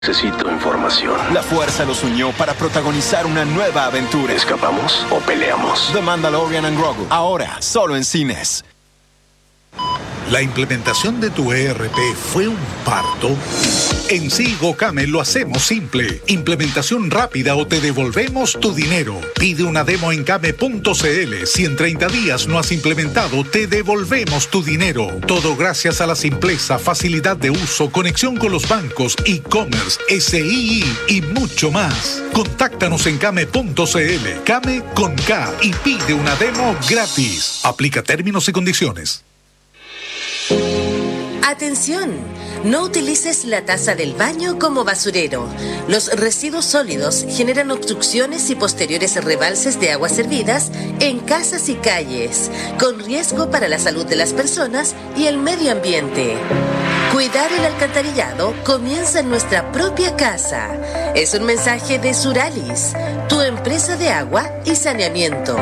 Necesito información. La fuerza los unió para protagonizar una nueva aventura. ¿Escapamos o peleamos? The Mandalorian and Grogu. Ahora, solo en cines. ¿La implementación de tu ERP fue un parto? En Sigo Came lo hacemos simple. Implementación rápida o te devolvemos tu dinero. Pide una demo en came.cl. Si en 30 días no has implementado, te devolvemos tu dinero. Todo gracias a la simpleza, facilidad de uso, conexión con los bancos, e-commerce, SII y mucho más. Contáctanos en came.cl. Came con K y pide una demo gratis. Aplica términos y condiciones. Atención, no utilices la taza del baño como basurero. Los residuos sólidos generan obstrucciones y posteriores rebalses de aguas servidas en casas y calles, con riesgo para la salud de las personas y el medio ambiente. Cuidar el alcantarillado comienza en nuestra propia casa. Es un mensaje de Suralis, tu empresa de agua y saneamiento.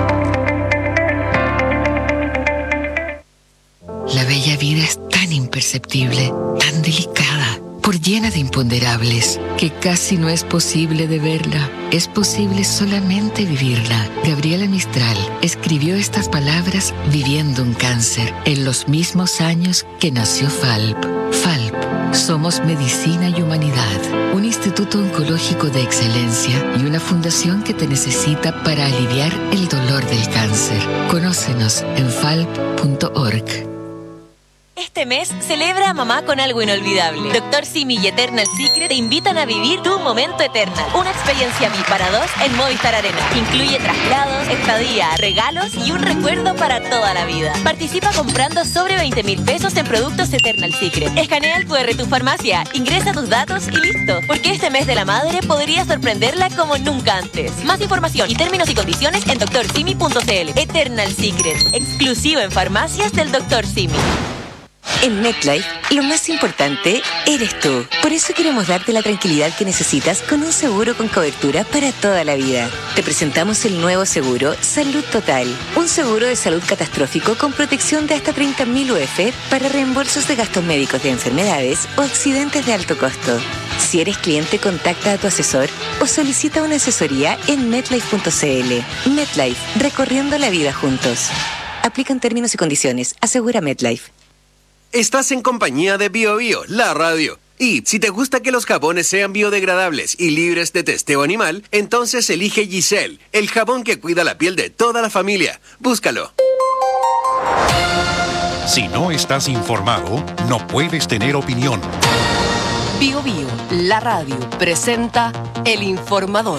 La bella vida es tan imperceptible, tan delicada, por llena de imponderables, que casi no es posible de verla. Es posible solamente vivirla. Gabriela Mistral escribió estas palabras viviendo un cáncer, en los mismos años que nació FALP. FALP. Somos Medicina y Humanidad, un instituto oncológico de excelencia y una fundación que te necesita para aliviar el dolor del cáncer. Conócenos en falp.org. Este mes celebra a mamá con algo inolvidable. Dr. Simi y Eternal Secret te invitan a vivir tu momento Eternal. Una experiencia VIP para dos en Movistar Arena. Incluye traslados, estadía, regalos y un recuerdo para toda la vida. Participa comprando sobre 20,000 pesos en productos Eternal Secret. Escanea el QR tu farmacia, ingresa tus datos y listo. Porque este mes de la madre podría sorprenderla como nunca antes. Más información y términos y condiciones en drsimi.cl. Eternal Secret, exclusivo en farmacias del Dr. Simi. En MetLife, lo más importante eres tú. Por eso queremos darte la tranquilidad que necesitas con un seguro con cobertura para toda la vida. Te presentamos el nuevo seguro Salud Total. Un seguro de salud catastrófico con protección de hasta 30.000 UF para reembolsos de gastos médicos de enfermedades o accidentes de alto costo. Si eres cliente, contacta a tu asesor o solicita una asesoría en MetLife.cl. MetLife, recorriendo la vida juntos. Aplican términos y condiciones. Asegura MetLife. Estás en compañía de BioBio, la radio. Y si te gusta que los jabones sean biodegradables y libres de testeo animal, entonces elige Giselle, el jabón que cuida la piel de toda la familia. Búscalo. Si no estás informado, no puedes tener opinión. BioBio, la radio, presenta El Informador.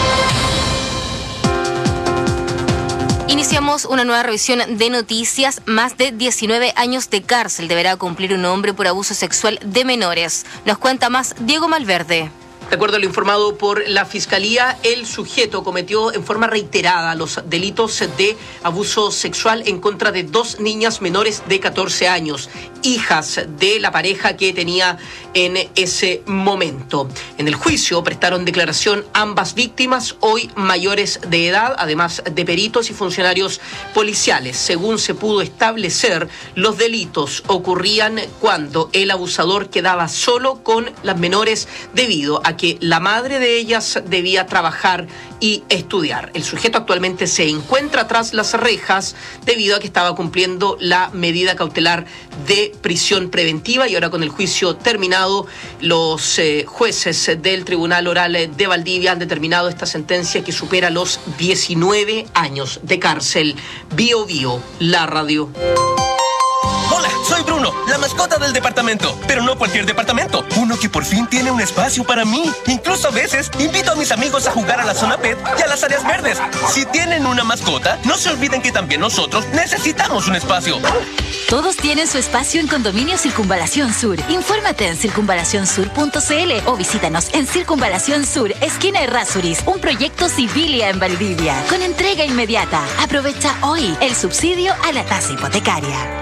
Iniciamos una nueva revisión de noticias. Más de 19 años de cárcel deberá cumplir un hombre por abuso sexual de menores. Nos cuenta más Diego Malverde. De acuerdo a lo informado por la Fiscalía, el sujeto cometió en forma reiterada los delitos de abuso sexual en contra de 2 niñas menores de 14 años, hijas de la pareja que tenía en ese momento. En el juicio prestaron declaración ambas víctimas, hoy mayores de edad, además de peritos y funcionarios policiales. Según se pudo establecer, los delitos ocurrían cuando el abusador quedaba solo con las menores debido a que la madre de ellas debía trabajar y estudiar. El sujeto actualmente se encuentra tras las rejas debido a que estaba cumpliendo la medida cautelar de prisión preventiva y ahora con el juicio terminado, los jueces del Tribunal Oral de Valdivia han determinado esta sentencia que supera los 19 años de cárcel. BioBio, la radio. Hola, soy Bruno, la mascota del departamento, pero no cualquier departamento, uno que por fin tiene un espacio para mí. Incluso a veces invito a mis amigos a jugar a la zona pet y a las áreas verdes. Si tienen una mascota, no se olviden que también nosotros necesitamos un espacio. Todos tienen su espacio en Condominio Circunvalación Sur. Infórmate en circunvalacionsur.cl o visítanos en Circunvalación Sur, esquina Errázuriz, un proyecto Civilia en Valdivia, con entrega inmediata. Aprovecha hoy el subsidio a la tasa hipotecaria.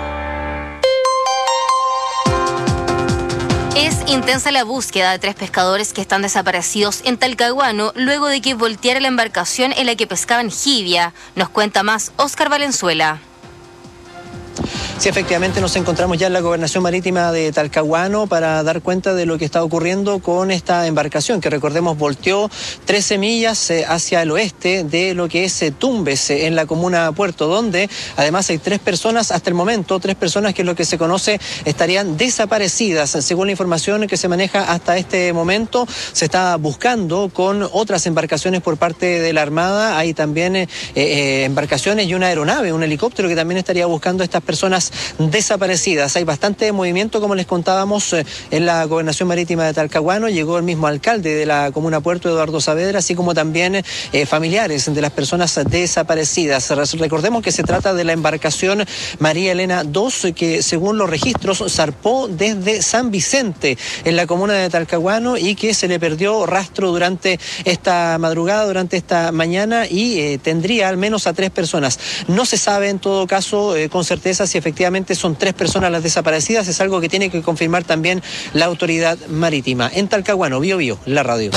Es intensa la búsqueda de 3 pescadores que están desaparecidos en Talcahuano luego de que volteara la embarcación en la que pescaban jibia. Nos cuenta más Óscar Valenzuela. Sí, efectivamente nos encontramos ya en la Gobernación Marítima de Talcahuano para dar cuenta de lo que está ocurriendo con esta embarcación que, recordemos, volteó 13 millas hacia el oeste de lo que es Tumbes, en la comuna Puerto, donde además hay 3 personas hasta el momento, 3 personas que es lo que se conoce estarían desaparecidas. Según la información que se maneja hasta este momento, se está buscando con otras embarcaciones por parte de la Armada. Hay también embarcaciones y una aeronave, un helicóptero que también estaría buscando a estas personas desaparecidas. Hay bastante movimiento, como les contábamos, en la Gobernación Marítima de Talcahuano. Llegó el mismo alcalde de la comuna Puerto, Eduardo Saavedra, así como también familiares de las personas desaparecidas. Recordemos que se trata de la embarcación María Elena II, que según los registros zarpó desde San Vicente, en la comuna de Talcahuano, y que se le perdió rastro durante esta madrugada, durante esta mañana, y tendría al menos a 3 personas. No se sabe en todo caso con certeza si efectivamente son 3 personas las desaparecidas. Es algo que tiene que confirmar también la autoridad marítima. En Talcahuano, Biobío, la radio.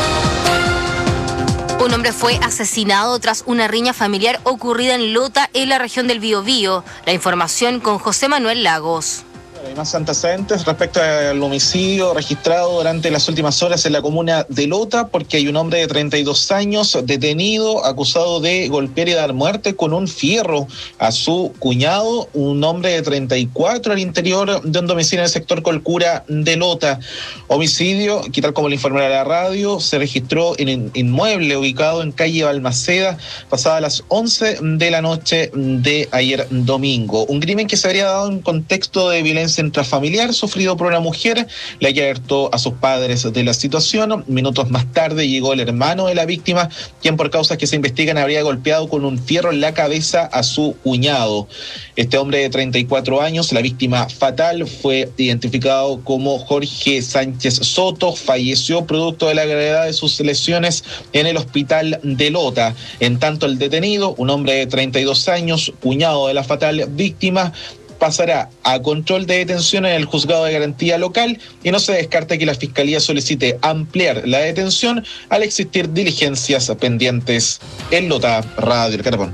Un hombre fue asesinado tras una riña familiar ocurrida en Lota, en la región del Biobío. La información con José Manuel Lagos. Hay más antecedentes respecto al homicidio registrado durante las últimas horas en la comuna de Lota, porque hay un hombre de 32 años detenido, acusado de golpear y dar muerte con un fierro a su cuñado, un hombre de 34 al interior de un domicilio en el sector Colcura de Lota. Homicidio que, tal como le informó a la radio, se registró en un inmueble ubicado en calle Balmaceda, pasadas las 11 de la noche de ayer domingo. Un crimen que se habría dado en contexto de violencia intrafamiliar sufrido por una mujer, la que alertó a sus padres de la situación. Minutos más tarde llegó el hermano de la víctima, quien por causas que se investigan habría golpeado con un fierro en la cabeza a su cuñado. Este hombre de 34 años, la víctima fatal, fue identificado como Jorge Sánchez Soto. Falleció producto de la gravedad de sus lesiones en el hospital de Lota. En tanto, el detenido, un hombre de 32 años, cuñado de la fatal víctima, pasará a control de detención en el juzgado de garantía local, y no se descarta que la Fiscalía solicite ampliar la detención al existir diligencias pendientes. En Lota, Radio El Carapón.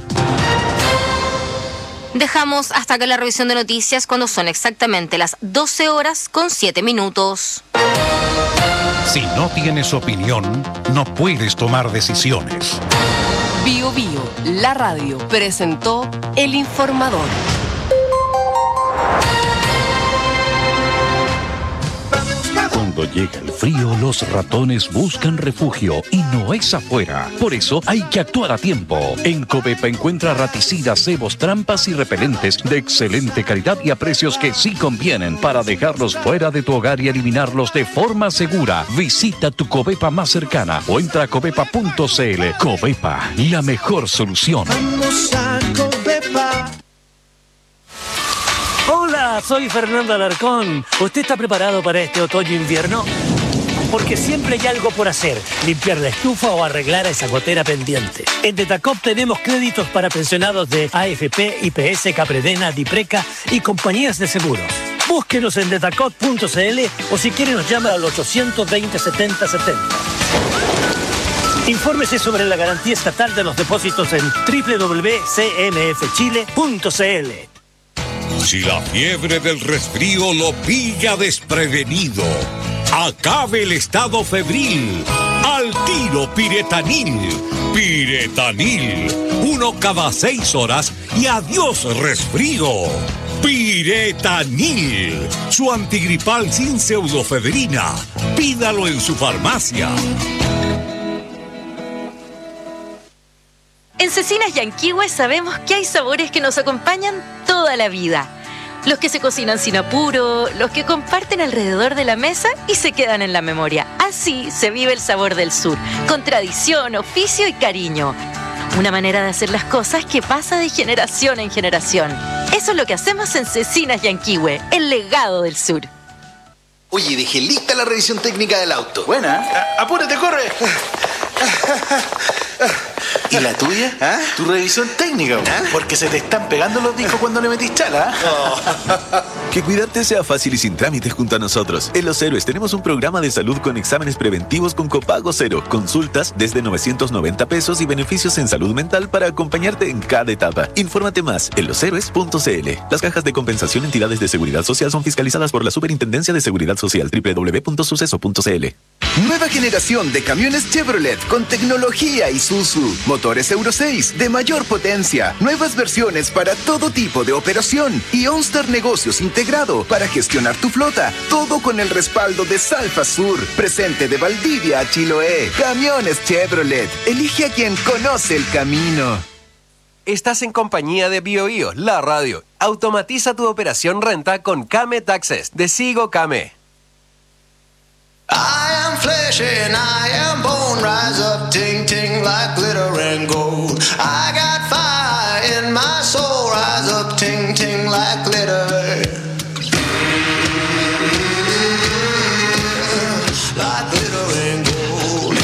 Dejamos hasta acá la revisión de noticias cuando son exactamente las 12 horas con 7 minutos. Si no tienes opinión, no puedes tomar decisiones. Biobío, la radio, presentó El Informador. Cuando llega el frío, los ratones buscan refugio y no es afuera. Por eso hay que actuar a tiempo. En Covepa encuentra raticidas, cebos, trampas y repelentes de excelente calidad y a precios que sí convienen para dejarlos fuera de tu hogar y eliminarlos de forma segura. Visita tu Covepa más cercana o entra a covepa.cl. Covepa, la mejor solución. Vamos a Covepa. Hola, soy Fernando Alarcón. ¿Usted está preparado para este otoño-invierno? Porque siempre hay algo por hacer, limpiar la estufa o arreglar esa gotera pendiente. En Detacop tenemos créditos para pensionados de AFP, IPS, Capredena, Dipreca y compañías de seguros. Búsquenos en detacop.cl o si quiere nos llama al 820 70 70. Infórmese sobre la garantía estatal de los depósitos en www.cmfchile.cl. Si la fiebre del resfrío lo pilla desprevenido, acabe el estado febril. Al tiro Piretanil. Piretanil. 1 cada 6 horas y adiós resfrío. Piretanil. Su antigripal sin pseudofebrina. Pídalo en su farmacia. En Cecinas Yanquihue sabemos que hay sabores que nos acompañan toda la vida. Los que se cocinan sin apuro, los que comparten alrededor de la mesa y se quedan en la memoria. Así se vive el sabor del sur, con tradición, oficio y cariño. Una manera de hacer las cosas que pasa de generación en generación. Eso es lo que hacemos en Cecinas Yanquihue, el legado del sur. Oye, dejé lista la revisión técnica del auto. Buena. ¡Apúrate, corre! ¿Y la tuya? ¿Ah? Tu revisión técnica, porque se te están pegando los discos cuando le metís chala. Que cuidarte sea fácil y sin trámites junto a nosotros. En Los Héroes tenemos un programa de salud con exámenes preventivos con copago cero, consultas desde 990 pesos y beneficios en salud mental para acompañarte en cada etapa. Infórmate más en loshéroes.cl. Las cajas de compensación entidades de seguridad social son fiscalizadas por la Superintendencia de Seguridad Social. www.suceso.cl. Nueva generación de camiones Chevrolet con tecnología Isuzu. Motores Euro 6 de mayor potencia. Nuevas versiones para todo tipo de operación. Y OnStar Negocios integrado para gestionar tu flota. Todo con el respaldo de Salfa Sur. Presente de Valdivia a Chiloé. Camiones Chevrolet. Elige a quien conoce el camino. Estás en compañía de BioBio, la radio. Automatiza tu operación renta con Kame Taxes de Sigo Kame. I am flesh and I am bone. Rise up, ting ting like glitter and gold. I got fire in my soul. Rise up, ting ting like glitter. Like glitter and gold.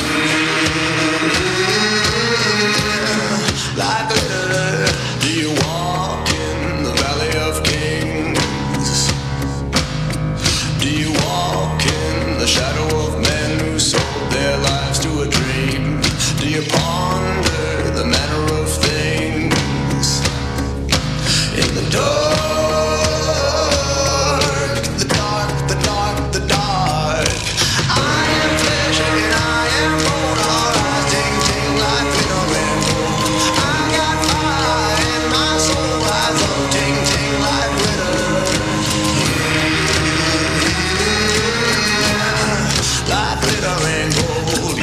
Like glitter. Do you walk in the valley of kings? Do you walk in the shadow of men who sold their lives to a dream? Do you ponder the manner of things? In the dark, the dark, the dark, the dark. I am flesh and I am bone. All right, ting ting like glitter and gold. I got fire in my soul. Rise up, ting ting like glitter. Like glitter and gold.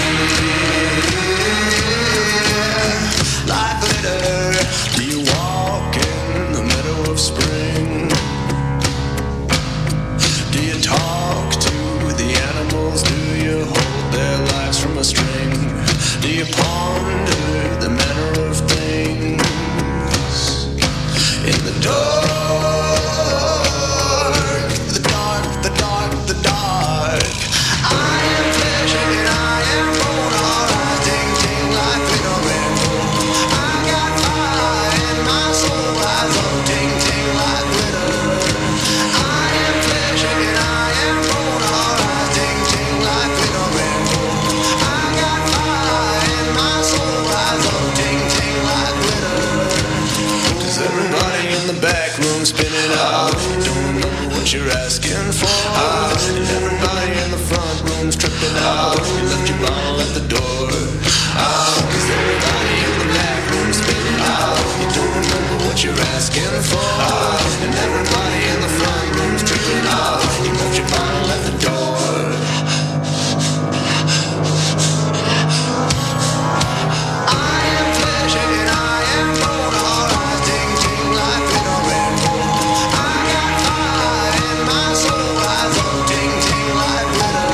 Like glitter. Do you walk in the meadow of spring? Do you talk to the animals? Do you hold their lives from a string? Do you ponder the manner of things? In the dark, the dark, the dark, the dark. I am flesh and I am bone. All right, ting ting like glitter and gold. I got fire in my soul. Rise up, ting ting like glitter. I am flesh and I am bone. All right, ting ting like glitter and gold. I got fire in my soul. Rise up, ting ting like glitter. Does everybody in the back room spinning out? Don't know what you're asking for. And everybody in the front room's tripping out. You left your ball at the door. Cause everybody in the back room's spinning out. You don't remember what you're asking for. And everybody in the front room's tripping out. You left your ball at the door. I am flesh and I am bone. All right, ting ting like glitter and gold. I got fire in my soul. Rise up, ting ting like glitter.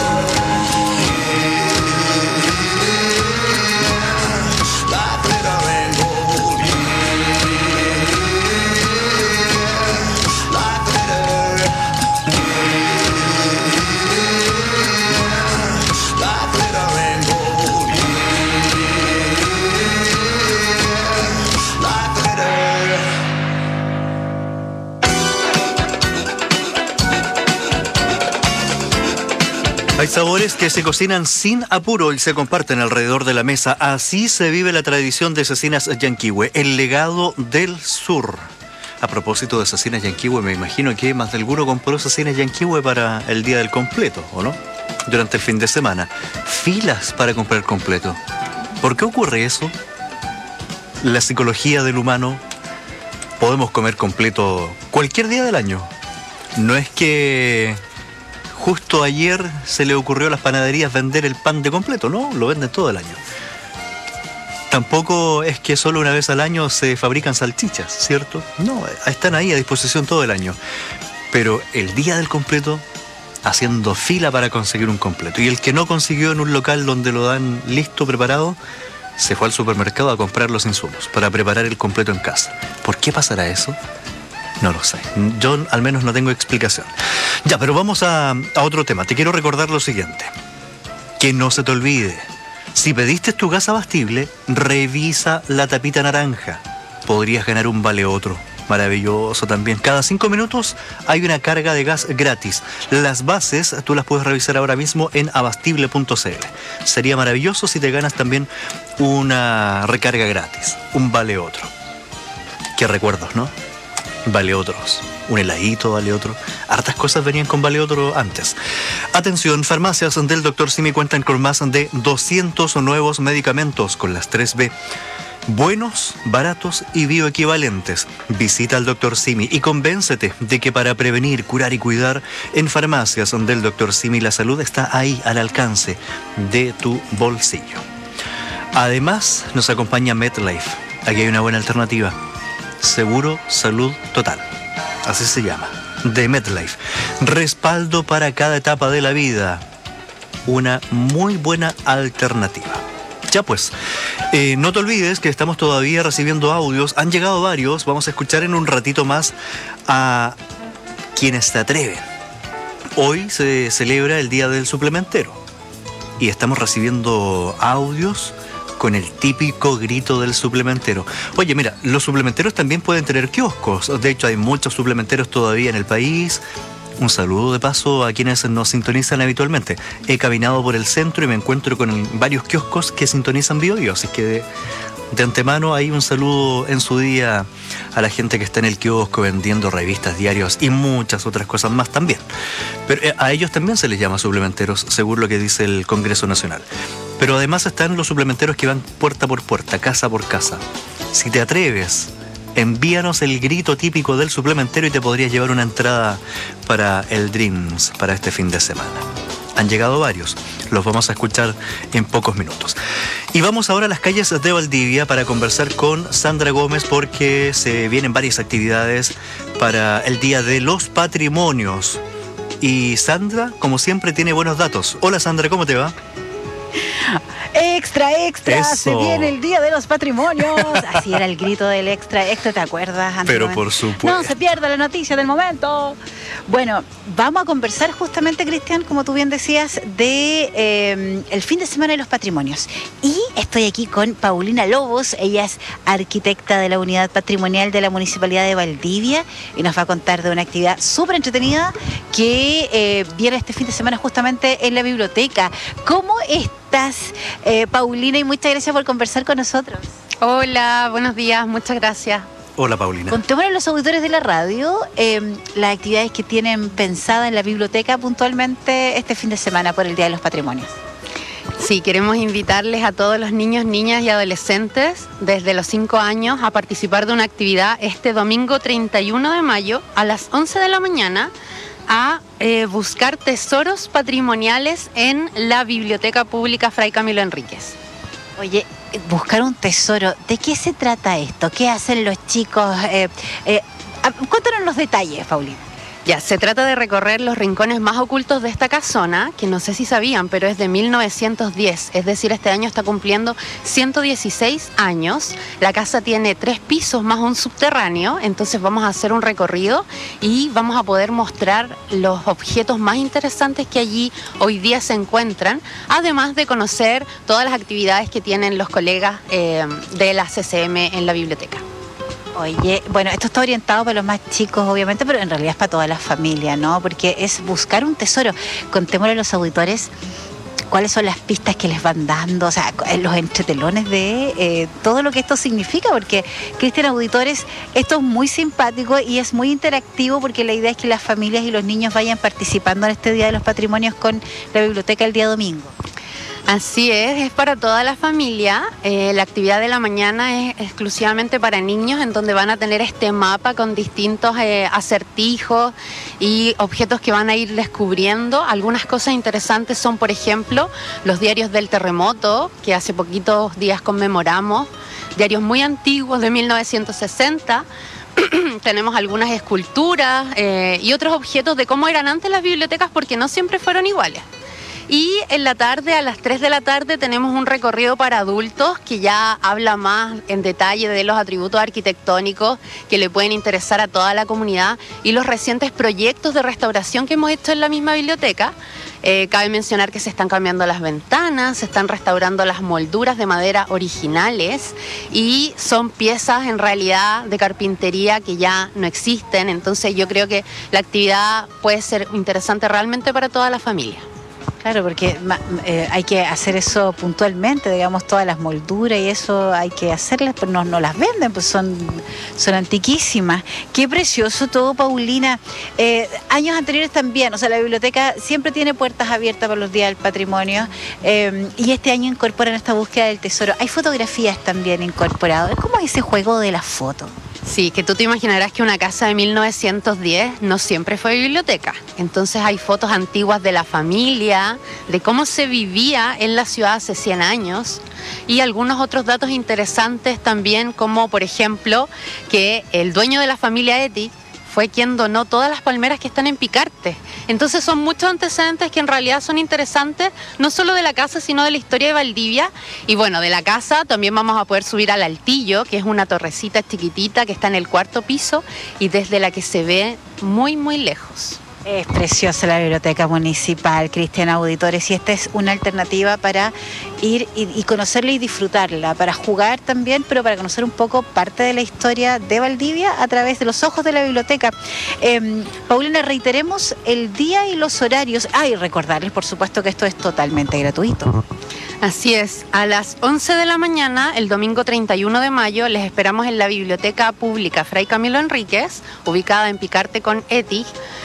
Like glitter and gold. Like glitter. Like glitter and gold. Like glitter. Hay sabores que se cocinan sin apuro y se comparten alrededor de la mesa. Así se vive la tradición de Cecinas Yanquihue, el legado del sur. A propósito de Cecinas Yanquihue, me imagino que más de alguno compró Cecinas Yanquihue para el día del completo, ¿o no? Durante el fin de semana. Filas para comprar completo. ¿Por qué ocurre eso? La psicología del humano. Podemos comer completo cualquier día del año. No es que justo ayer se le ocurrió a las panaderías vender el pan de completo, no, lo venden todo el año. Tampoco es que solo una vez al año se fabrican salchichas, ¿cierto? No, están ahí a disposición todo el año. Pero el día del completo, haciendo fila para conseguir un completo. Y el que no consiguió en un local donde lo dan listo, preparado, se fue al supermercado a comprar los insumos para preparar el completo en casa. ¿Por qué pasará eso? No lo sé. Yo al menos no tengo explicación. Ya, pero vamos a otro tema. Te quiero recordar lo siguiente. Que no se te olvide. Si pediste tu gas abastible, revisa la tapita naranja. Podrías ganar un vale otro. Maravilloso también. Cada 5 minutos hay una carga de gas gratis. Las bases tú las puedes revisar ahora mismo en abastible.cl. Sería maravilloso si te ganas también una recarga gratis. Un vale otro. Qué recuerdos, ¿no? Vale otros. Un heladito vale otro. Hartas cosas venían con vale otro antes. Atención, farmacias del Dr. Simi cuentan con más de 200 nuevos medicamentos con las 3B. Buenos, baratos y bioequivalentes. Visita al Dr. Simi y convéncete de que para prevenir, curar y cuidar, en farmacias del Dr. Simi la salud está ahí al alcance de tu bolsillo. Además, nos acompaña MedLife. Aquí hay una buena alternativa. Seguro Salud Total. Así se llama. De MedLife. Respaldo para cada etapa de la vida. Una muy buena alternativa. Ya pues, no te olvides que estamos todavía recibiendo audios. Han llegado varios. Vamos a escuchar en un ratito más a quienes se atreven. Hoy se celebra el Día del Suplementero. Y estamos recibiendo audios con el típico grito del suplementero. Oye, mira, los suplementeros también pueden tener kioscos. De hecho, hay muchos suplementeros todavía en el país. Un saludo de paso a quienes nos sintonizan habitualmente. He caminado por el centro y me encuentro con varios kioscos que sintonizan BioBio, así que de antemano hay un saludo en su día a la gente que está en el kiosco vendiendo revistas, diarios y muchas otras cosas más también. Pero a ellos también se les llama suplementeros, según lo que dice el Congreso Nacional. Pero además están los suplementeros que van puerta por puerta, casa por casa. Si te atreves, envíanos el grito típico del suplementero y te podrías llevar una entrada para el Dreams para este fin de semana. Han llegado varios, los vamos a escuchar en pocos minutos. Y vamos ahora a las calles de Valdivia para conversar con Sandra Gómez porque se vienen varias actividades para el Día de los Patrimonios. Y Sandra, como siempre, tiene buenos datos. Hola Sandra, ¿cómo te va? Extra, Eso. se viene el Día de los Patrimonios. Así era el grito del extra, ¿te acuerdas? Pero por supuesto. No se pierda la noticia del momento. Bueno, vamos a conversar justamente, Cristian, como tú bien decías, de el fin de semana de los patrimonios. Y estoy aquí con Paulina Lobos. Ella es arquitecta de la Unidad Patrimonial de la Municipalidad de Valdivia y nos va a contar de una actividad súper entretenida que viene este fin de semana justamente en la biblioteca. ¿Cómo estás, Paulina? Y muchas gracias por conversar con nosotros. Hola, buenos días, muchas gracias. Hola Paulina. Contémosle a los auditores de la radio las actividades que tienen pensada en la biblioteca puntualmente este fin de semana por el Día de los Patrimonios. Sí, queremos invitarles a todos los niños, niñas y adolescentes desde los 5 años a participar de una actividad este domingo 31 de mayo a las 11 de la mañana a buscar tesoros patrimoniales en la Biblioteca Pública Fray Camilo Enríquez. Oye, buscar un tesoro, ¿de qué se trata esto? ¿Qué hacen los chicos? Cuéntanos los detalles, Paulina. Ya, se trata de recorrer los rincones más ocultos de esta casona, que no sé si sabían, pero es de 1910, es decir, este año está cumpliendo 116 años. La casa tiene 3 pisos más un subterráneo, entonces vamos a hacer un recorrido y vamos a poder mostrar los objetos más interesantes que allí hoy día se encuentran, además de conocer todas las actividades que tienen los colegas de la CCM en la biblioteca. Oye, bueno, esto está orientado para los más chicos, obviamente, pero en realidad es para toda la familia, ¿no? Porque es buscar un tesoro. Contémosle a los auditores cuáles son las pistas que les van dando, o sea, los entretelones de todo lo que esto significa, porque, Cristian, auditores, esto es muy simpático y es muy interactivo porque la idea es que las familias y los niños vayan participando en este Día de los Patrimonios con la biblioteca el día domingo. Así es para toda la familia. La actividad de la mañana es exclusivamente para niños, en donde van a tener este mapa con distintos acertijos y objetos que van a ir descubriendo. Algunas cosas interesantes son, por ejemplo, los diarios del terremoto, que hace poquitos días conmemoramos, diarios muy antiguos de 1960. Tenemos algunas esculturas y otros objetos de cómo eran antes las bibliotecas, porque no siempre fueron iguales. Y en la tarde, a las 3 de la tarde, tenemos un recorrido para adultos que ya habla más en detalle de los atributos arquitectónicos que le pueden interesar a toda la comunidad y los recientes proyectos de restauración que hemos hecho en la misma biblioteca. Cabe mencionar que se están cambiando las ventanas, se están restaurando las molduras de madera originales y son piezas en realidad de carpintería que ya no existen. Entonces yo creo que la actividad puede ser interesante realmente para toda la familia. Claro, porque hay que hacer eso puntualmente, digamos, todas las molduras y eso hay que hacerlas, pero no las venden, pues son antiquísimas. Qué precioso todo, Paulina. Años anteriores también, o sea, la biblioteca siempre tiene puertas abiertas para los días del patrimonio y este año incorporan esta búsqueda del tesoro. Hay fotografías también incorporadas. ¿Cómo es ese juego de la foto? Sí, que tú te imaginarás que una casa de 1910 no siempre fue biblioteca. Entonces hay fotos antiguas de la familia, de cómo se vivía en la ciudad hace 100 años y algunos otros datos interesantes también, como por ejemplo que el dueño de la familia Etty fue quien donó todas las palmeras que están en Picarte. Entonces son muchos antecedentes que en realidad son interesantes, no solo de la casa, sino de la historia de Valdivia. Y bueno, de la casa también vamos a poder subir al Altillo, que es una torrecita chiquitita que está en el 4º piso y desde la que se ve muy, muy lejos. Es preciosa la biblioteca municipal, Cristian, auditores, y esta es una alternativa para ir y conocerla y disfrutarla, para jugar también, pero para conocer un poco parte de la historia de Valdivia a través de los ojos de la biblioteca. Paulina, reiteremos el día y los horarios. Y recordarles, por supuesto, que esto es totalmente gratuito. Así es, a las 11 de la mañana, el domingo 31 de mayo, les esperamos en la Biblioteca Pública Fray Camilo Enríquez, ubicada en Picarte con Etty,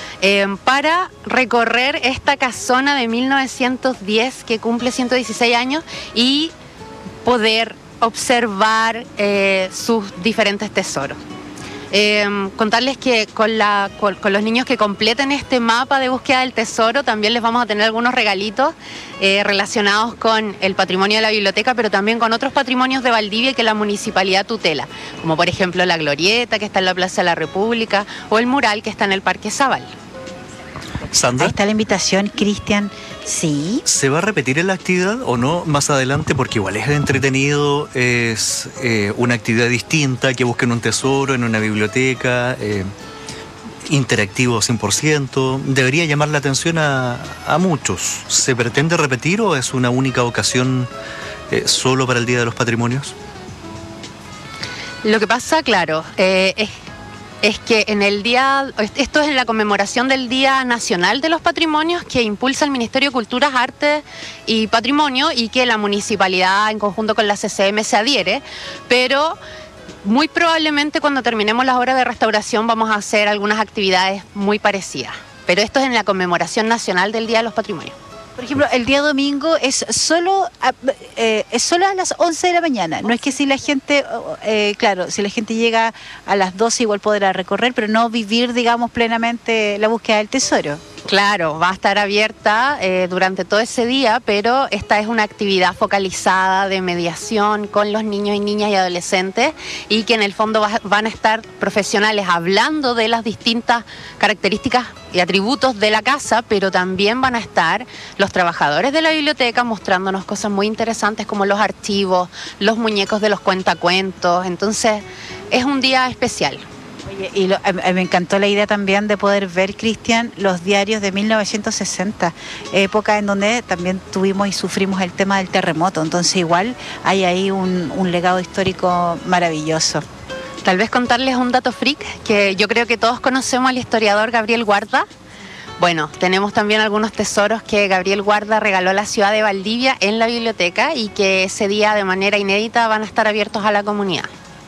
para recorrer esta casona de 1910 que cumple 116 años y poder observar sus diferentes tesoros. Contarles que con los niños que completen este mapa de búsqueda del tesoro también les vamos a tener algunos regalitos relacionados con el patrimonio de la biblioteca, pero también con otros patrimonios de Valdivia que la municipalidad tutela, como por ejemplo la glorieta que está en la Plaza de la República o el mural que está en el Parque Zabal. Sandra, ahí está la invitación, Cristian. Sí. ¿Se va a repetir la actividad o no más adelante? Porque igual es entretenido, es una actividad distinta, que busquen un tesoro en una biblioteca, interactivo 100%. Debería llamar la atención a muchos. ¿Se pretende repetir o es una única ocasión solo para el Día de los Patrimonios? Lo que pasa, claro, es que en el día, esto es en la conmemoración del Día Nacional de los Patrimonios que impulsa el Ministerio de Culturas, Artes y Patrimonio y que la municipalidad en conjunto con la CCM se adhiere, pero muy probablemente cuando terminemos las obras de restauración vamos a hacer algunas actividades muy parecidas, pero esto es en la conmemoración nacional del Día de los Patrimonios. Por ejemplo, el día domingo es solo a las 11 de la mañana. No es que si la gente, claro, si la gente llega a las 12 igual podrá recorrer, pero no vivir, digamos, plenamente la búsqueda del tesoro. Claro, va a estar abierta durante todo ese día, pero esta es una actividad focalizada de mediación con los niños y niñas y adolescentes y que en el fondo van a estar profesionales hablando de las distintas características y atributos de la casa, pero también van a estar los trabajadores de la biblioteca mostrándonos cosas muy interesantes como los archivos, los muñecos de los cuentacuentos. Entonces, es un día especial. Oye, y me encantó la idea también de poder ver, Cristian, los diarios de 1960, época en donde también tuvimos y sufrimos el tema del terremoto. Entonces igual hay ahí un legado histórico maravilloso. Tal vez contarles un dato freak, que yo creo que todos conocemos al historiador Gabriel Guarda. Bueno, tenemos también algunos tesoros que Gabriel Guarda regaló a la ciudad de Valdivia en la biblioteca y que ese día de manera inédita van a estar abiertos a la comunidad.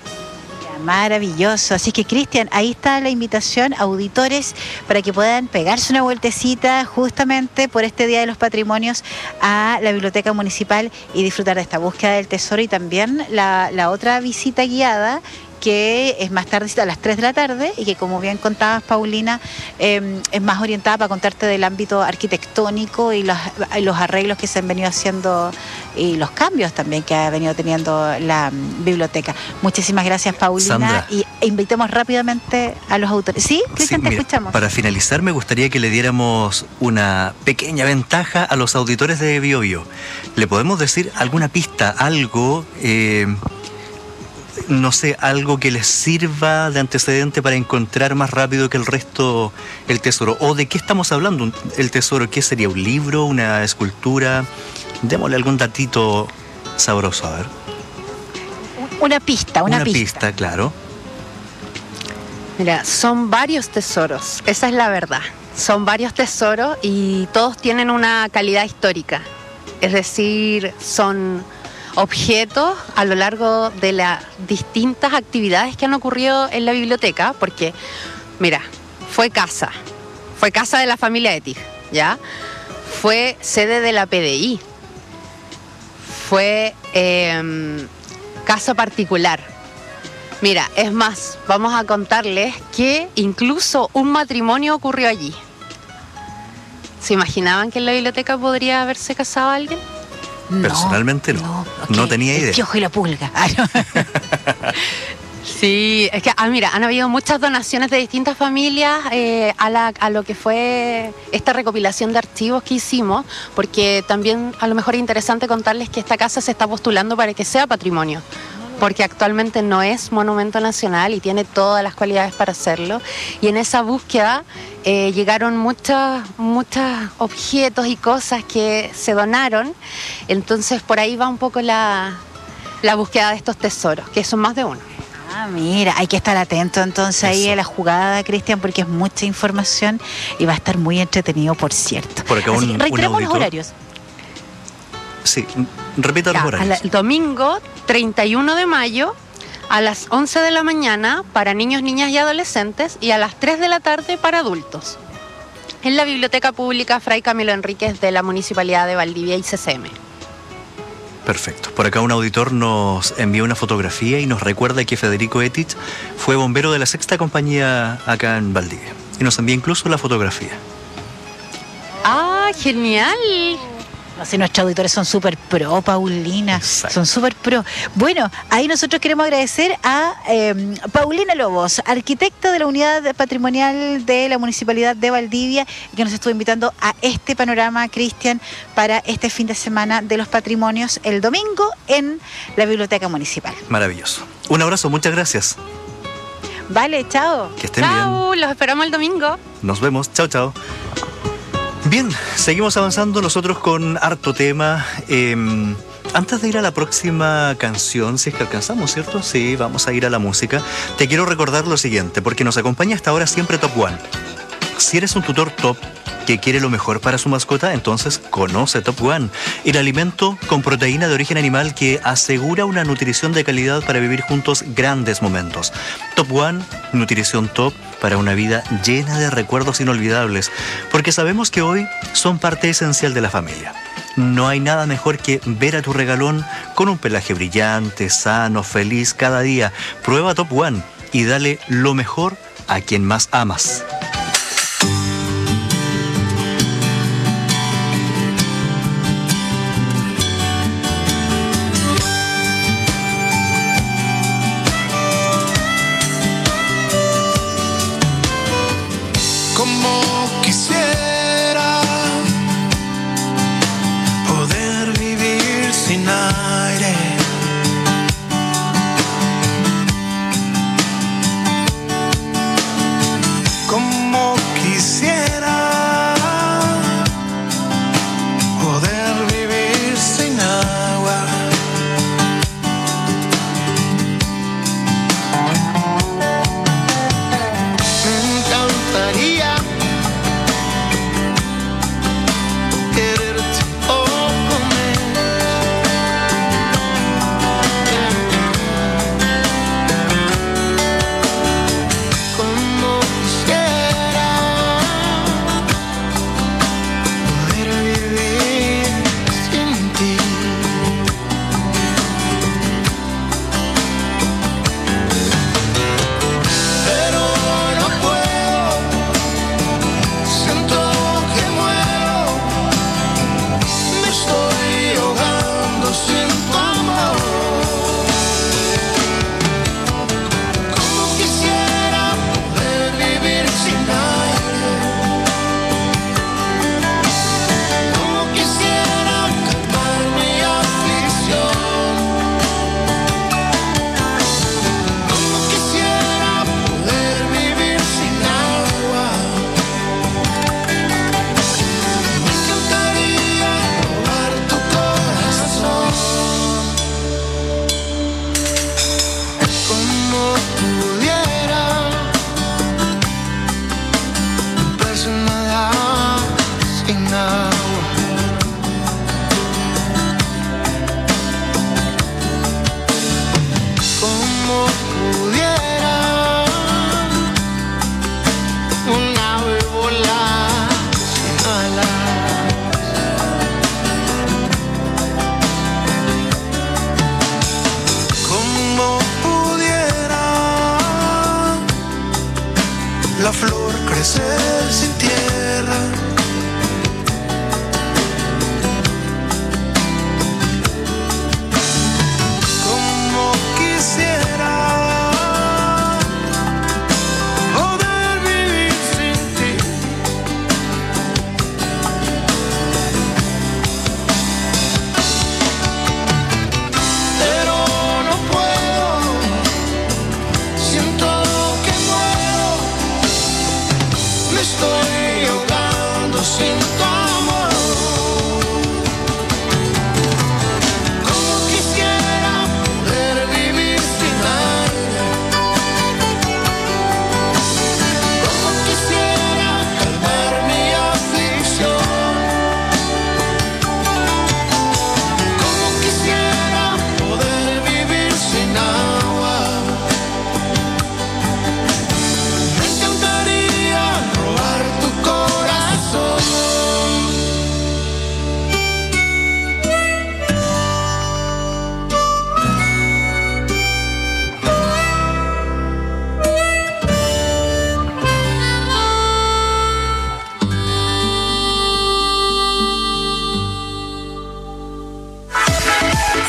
Maravilloso, así que Cristian, ahí está la invitación, auditores, para que puedan pegarse una vueltecita justamente por este Día de los Patrimonios a la Biblioteca Municipal y disfrutar de esta búsqueda del tesoro y también la otra visita guiada que es más tardecita, a las 3 de la tarde y que, como bien contabas, Paulina, es más orientada para contarte del ámbito arquitectónico y los arreglos que se han venido haciendo y los cambios también que ha venido teniendo la biblioteca. Muchísimas gracias, Paulina. Sandra, Y invitemos rápidamente a los autores. ¿Sí, Cristian, te escuchamos? Para finalizar, me gustaría que le diéramos una pequeña ventaja a los auditores de Bio Bio. ¿Le podemos decir alguna pista, algo no sé, algo que les sirva de antecedente para encontrar más rápido que el resto el tesoro. ¿O de qué estamos hablando? ¿El tesoro qué sería? ¿Un libro? ¿Una escultura? Démosle algún datito sabroso, a ver. Una pista. Una pista, claro. Mira, son varios tesoros, esa es la verdad. Son varios tesoros y todos tienen una calidad histórica. Es decir, son objetos a lo largo de las distintas actividades que han ocurrido en la biblioteca, porque, mira, fue casa de la familia Ettig, ¿ya? Fue sede de la PDI, fue casa particular. Mira, es más, vamos a contarles que incluso un matrimonio ocurrió allí. ¿Se imaginaban que en la biblioteca podría haberse casado alguien? Personalmente no tenía idea. El piojo y la pulga. Sí, es que, mira, han habido muchas donaciones de distintas familias a lo que fue esta recopilación de archivos que hicimos, porque también a lo mejor es interesante contarles que esta casa se está postulando para que sea patrimonio, porque actualmente no es monumento nacional y tiene todas las cualidades para hacerlo. Y en esa búsqueda llegaron muchos objetos y cosas que se donaron. Entonces por ahí va un poco la búsqueda de estos tesoros, que son más de uno. Mira, hay que estar atento entonces ahí a la jugada, Cristian, porque es mucha información y va a estar muy entretenido, por cierto. Por acá reiteramos los horarios. Sí, repita los horarios. El domingo 31 de mayo a las 11 de la mañana para niños, niñas y adolescentes y a las 3 de la tarde para adultos. En la Biblioteca Pública Fray Camilo Enríquez de la Municipalidad de Valdivia y CCM. Perfecto. Por acá un auditor nos envió una fotografía y nos recuerda que Federico Ettig fue bombero de la 6ª compañía acá en Valdivia. Y nos envía incluso la fotografía. ¡Ah, genial! No sé, nuestros auditores son súper pro, Paulina. Exacto. Son súper pro. Bueno, ahí nosotros queremos agradecer a Paulina Lobos, arquitecta de la Unidad Patrimonial de la Municipalidad de Valdivia, que nos estuvo invitando a este panorama, Cristian, para este fin de semana de los patrimonios el domingo en la Biblioteca Municipal. Maravilloso. Un abrazo, muchas gracias. Vale, chao. Que estén bien. Chao, los esperamos el domingo. Nos vemos. Chao, chao. Bien, seguimos avanzando nosotros con harto tema. Antes de ir a la próxima canción, si es que alcanzamos, ¿cierto? Sí, vamos a ir a la música. Te quiero recordar lo siguiente, porque nos acompaña hasta ahora siempre Top One. Si eres un tutor top que quiere lo mejor para su mascota, entonces conoce Top One, el alimento con proteína de origen animal que asegura una nutrición de calidad para vivir juntos grandes momentos. Top One, nutrición top para una vida llena de recuerdos inolvidables, porque sabemos que hoy son parte esencial de la familia. No hay nada mejor que ver a tu regalón con un pelaje brillante, sano, feliz cada día. Prueba Top One y dale lo mejor a quien más amas. Como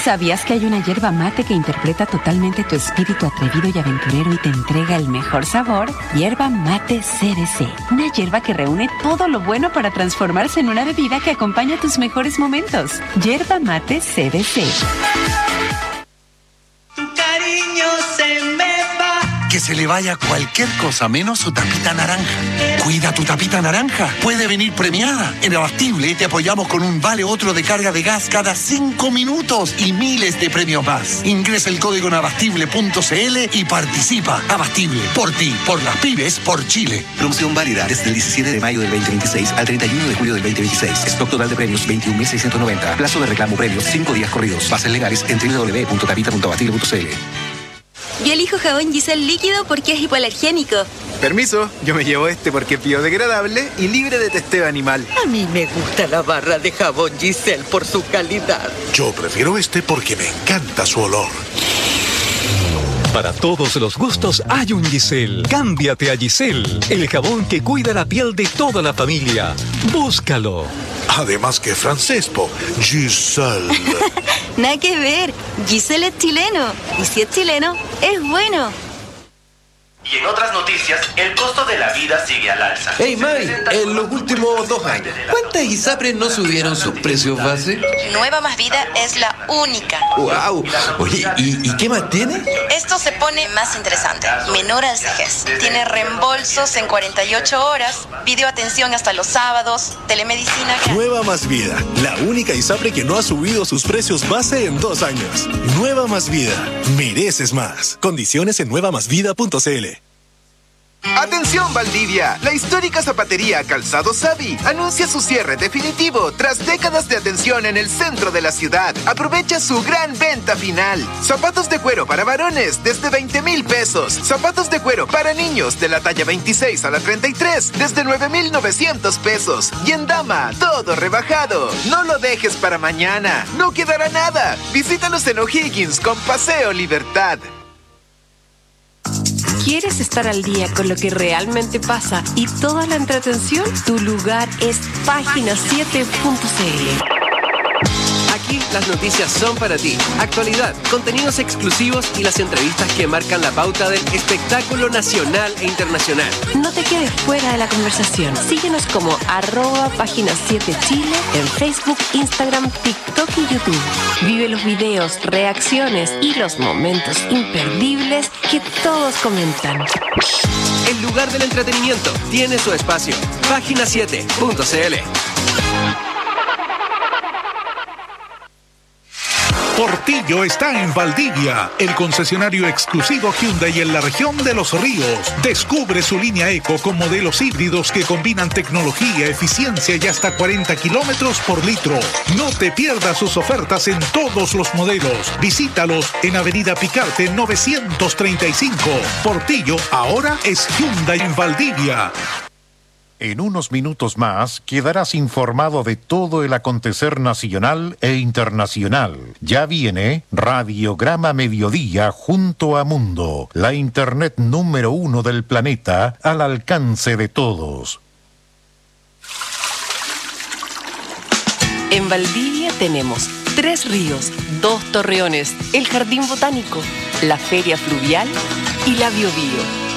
¿Sabías que hay una hierba mate que interpreta totalmente tu espíritu atrevido y aventurero y te entrega el mejor sabor? Hierba mate CBC. Una hierba que reúne todo lo bueno para transformarse en una bebida que acompaña tus mejores momentos. Hierba mate CBC. Tu cariño se me va. Que se le vaya cualquier cosa menos su tapita naranja. Cuida tu tapita naranja. Puede venir premiada. En Abastible te apoyamos con un vale otro de carga de gas cada 5 minutos y miles de premios más. Ingresa el código en abastible.cl y participa. Abastible, por ti, por las pymes, por Chile. Promoción válida desde el 17 de mayo del 2026 al 31 de julio del 2026. Stock total de premios 21.690. Plazo de reclamo premios 5 días corridos. Bases legales en www.tapita.abastible.cl. Yo elijo jabón Giselle líquido porque es hipoalergénico. Permiso, yo me llevo este porque es biodegradable y libre de testeo animal. A mí me gusta la barra de jabón Giselle por su calidad. Yo prefiero este porque me encanta su olor. Para todos los gustos hay un Giselle. Cámbiate a Giselle, el jabón que cuida la piel de toda la familia. Búscalo. Además que francés, po. Giselle. Nada que ver. Giselle es chileno. Y si es chileno, es bueno. Y en otras noticias, el costo de la vida sigue al alza. Hey Mari, en los últimos 2 años, ¿cuántas ISAPRES no subieron sus precios base? Nueva Más Vida es la única. ¡Wow! Oye, ¿y qué más tiene? Esto se pone más interesante. Menor al CEGES. Tiene reembolsos en 48 horas, videoatención hasta los sábados, telemedicina. Nueva Más Vida, la única ISAPRE que no ha subido sus precios base en 2 años. Nueva Más Vida, mereces más. Condiciones en nuevamasvida.cl. Atención Valdivia, la histórica zapatería Calzado Savi anuncia su cierre definitivo tras décadas de atención en el centro de la ciudad. Aprovecha su gran venta final. Zapatos de cuero para varones desde 20,000 pesos. Zapatos de cuero para niños de la talla 26 a la 33 desde 9,900 pesos. Y en dama, todo rebajado. No lo dejes para mañana, no quedará nada. Visítanos en O'Higgins con Paseo Libertad. ¿Quieres estar al día con lo que realmente pasa y toda la entretención? Tu lugar es página7.cl. Aquí las noticias son para ti. Actualidad, contenidos exclusivos y las entrevistas que marcan la pauta del espectáculo nacional e internacional. No te quedes fuera de la conversación. Síguenos como @página7chile en Facebook, Instagram, TikTok y YouTube. Vive los videos, reacciones y los momentos imperdibles que todos comentan. El lugar del entretenimiento tiene su espacio. Página7.cl. Portillo está en Valdivia, el concesionario exclusivo Hyundai en la región de Los Ríos. Descubre su línea Eco con modelos híbridos que combinan tecnología, eficiencia y hasta 40 kilómetros por litro. No te pierdas sus ofertas en todos los modelos. Visítalos en Avenida Picarte 935. Portillo ahora es Hyundai en Valdivia. En unos minutos más quedarás informado de todo el acontecer nacional e internacional. Ya viene Radiograma Mediodía junto a Mundo, la internet número 1 del planeta al alcance de todos. En Valdivia tenemos 3 ríos, 2 torreones, el Jardín Botánico, la Feria Fluvial y la Biobío.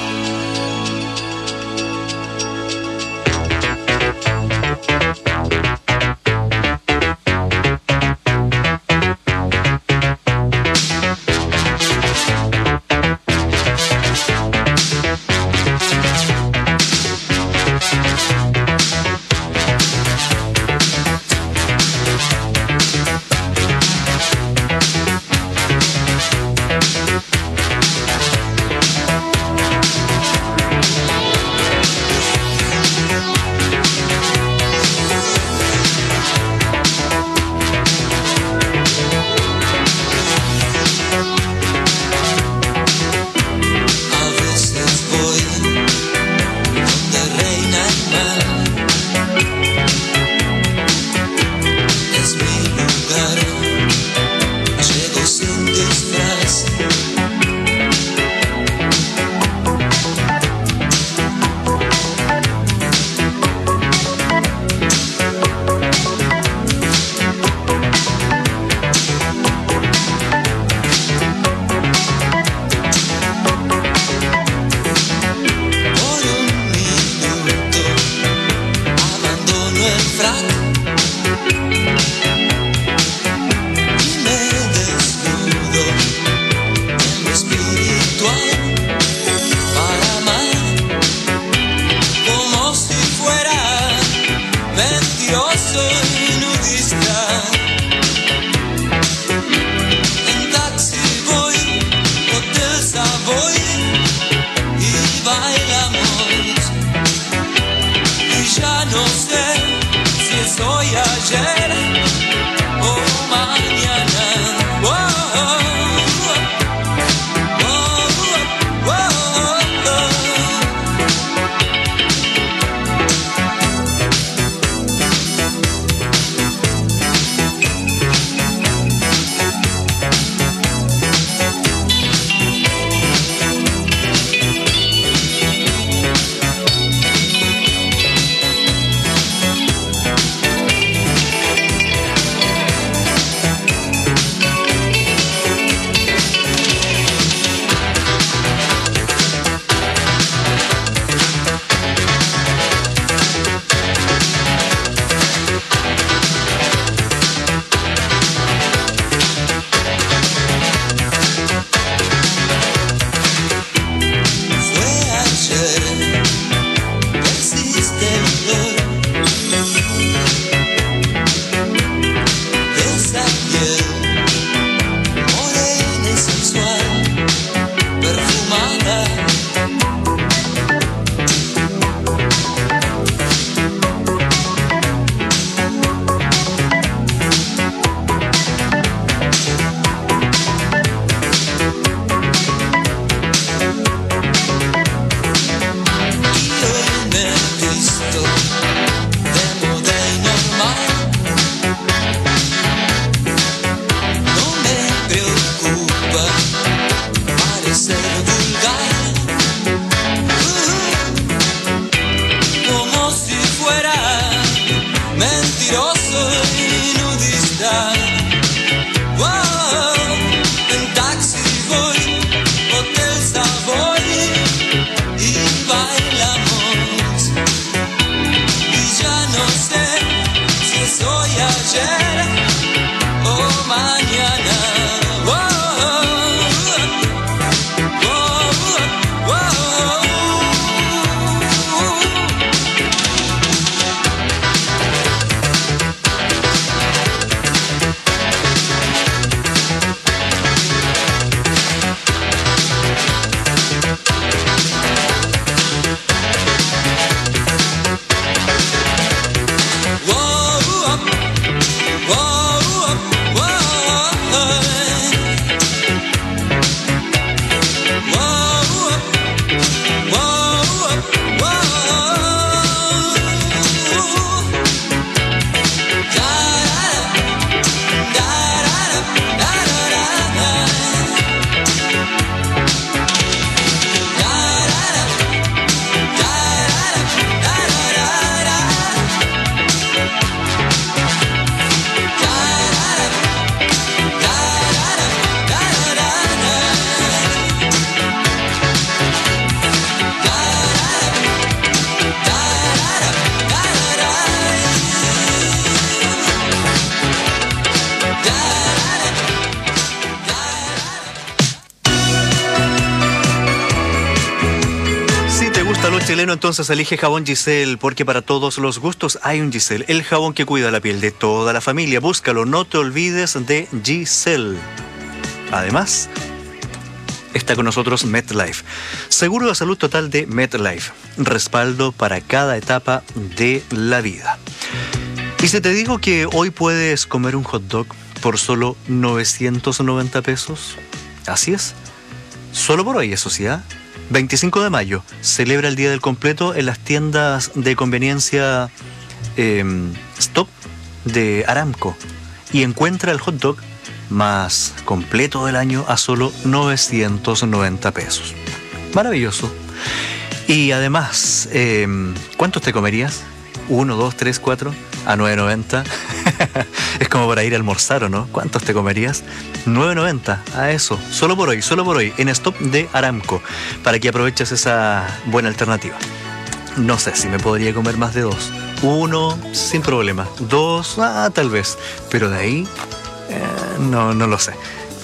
buen chileno entonces elige jabón Giselle, porque para todos los gustos hay un Giselle, el jabón que cuida la piel de toda la familia. Búscalo, no te olvides de Giselle. Además, está con nosotros MetLife. Seguro de salud total de MetLife. Respaldo para cada etapa de la vida. Y si te digo que hoy puedes comer un hot dog por solo 990 pesos, así es. Solo por hoy, eso sí, ¿eh? 25 de mayo, celebra el Día del Completo en las tiendas de conveniencia Stop de Aramco y encuentra el hot dog más completo del año a solo 990 pesos. Maravilloso. Y además, ¿cuántos te comerías? 1, 2, 3, 4 a 9.90. Es como para ir a almorzar, ¿o no? ¿Cuántos te comerías? 9.90 a eso, solo por hoy, en Stop de Aramco, para que aproveches esa buena alternativa. No sé si me podría comer más de 2. 1, sin problema. 2, tal vez. Pero de ahí, no lo sé.